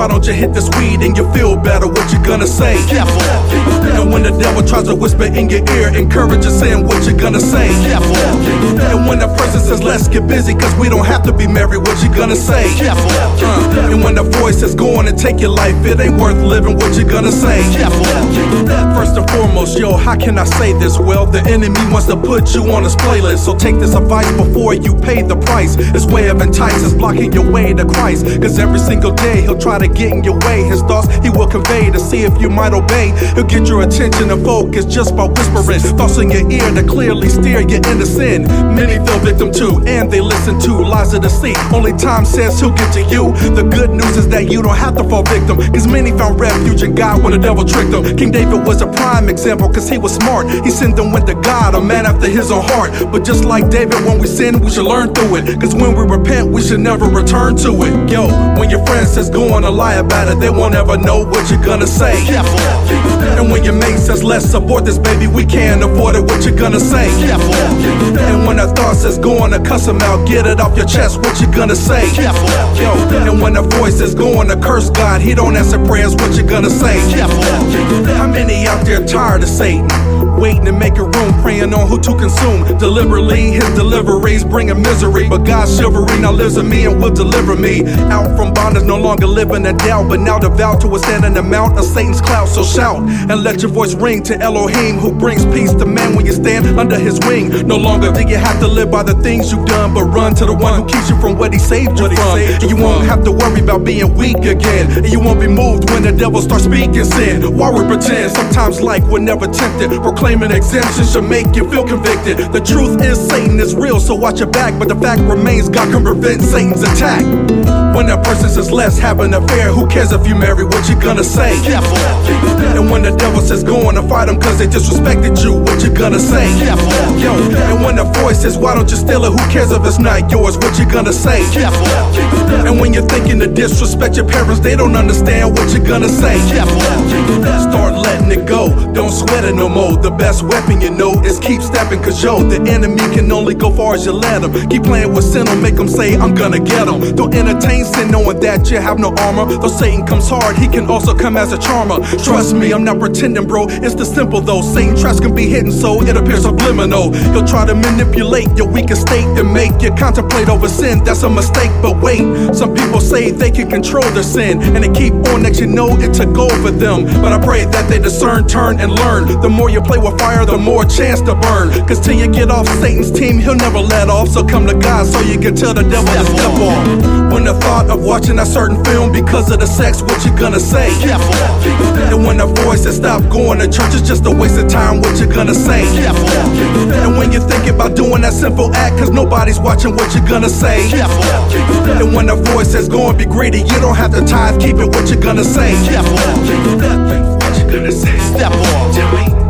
why don't you hit this weed and you feel better? What you gonna say? Careful. And when the devil tries to whisper in your ear, encourage you saying what you gonna say? Careful. And when the person says let's get busy cause we don't have to be married, what you gonna say? Careful. And when the voice says go on and take your life, it ain't worth living, what you gonna say? Careful. First and foremost, yo, how can I say this? Well, the enemy wants to put you on his playlist, so take this advice before you pay the price. His way of entice is blocking your way to Christ, cause every single day he'll try to get in your way. His thoughts he will convey to see if you might obey. He'll get your attention and focus just by whispering thoughts in your ear to clearly steer you into sin. Many fell victim to, and they listen to lies of deceit. Only time says he'll get to you. The good news is that you don't have to fall victim, cause many found refuge in God when the devil tricked them. King David was a prime example, cause he was smart. He sinned and went to God, a man after his own heart. But just like David, when we sin, we should learn through it, cause when we repent, we should never return to it. Yo, when your friend says go on and lie about it, they won't ever know what you're gonna say. Careful. And when your mate says let's support this baby, we can't afford it, what you gonna say? Careful. And when a thought says go on and cuss him out, get it off your chest, what you gonna say? Careful. Yo, and when the voice says go on to curse God, he don't answer prayers, what you gonna say? Careful. How many out there tired of Satan? Waiting to make a room, praying on who to consume. Deliberately, his deliveries bringing misery, but God's chivalry now lives in me and will deliver me out from bondage, no longer living in doubt, but now devout to withstand an amount of Satan's clout. So shout and let your voice ring to Elohim, who brings peace to man when you stand under his wing. No longer do you have to live by the things you've done, but run to the one who keeps you from what he saved you from. And you won't have to worry about being weak again, and you won't be moved when the devil starts speaking sin. Why we pretend? Sometimes like we're never tempted. Proclaiming exemption should make you feel convicted. The truth is Satan is real, so watch your back, but the fact remains God can prevent Satan's attack. When a person says let's have an affair, who cares if you marry, what you gonna say? Careful. And when the devil says go on and fight them cause they disrespected you, what you gonna say? Careful. Yo, and when the voice says why don't you steal it, who cares if it's not yours, what you gonna say? Careful. And when you're thinking to disrespect your parents, they don't understand, what you gonna say? Careful. Start letting it go, don't sweat it no more. The best weapon you know is keep stepping, cause yo, the enemy can only go far as you let him. Keep playing with sin, will make him say I'm gonna get him. Don't entertain sin knowing that you have no armor. Though Satan comes hard, he can also come as a charmer. Trust me, I'm not pretending, bro, it's the simple though. Satan traps can be hidden, so it appears subliminal. He'll try to manipulate your weakest state and make you contemplate over sin. That's a mistake, but wait, some people say they can control their sin, and they keep on that you know it took over them. But I pray that they discern, turn, and learn. The more you play with fire, the more chance to burn. Cause till you get off Satan's team, he'll never let off. So come to God so you can tell the devil to step off. When the thought of watching a certain film because of the sex, what you gonna say? Careful. And when the voice says stop going to church, it's just a waste of time, what you gonna say? Careful. And when you think about doing that simple act cause nobody's watching, what you gonna say? Careful. And when the voice says go and be greedy, you don't have to tithe, keep it, what you gonna say? Careful. What you gonna say? Step off. Jimmy.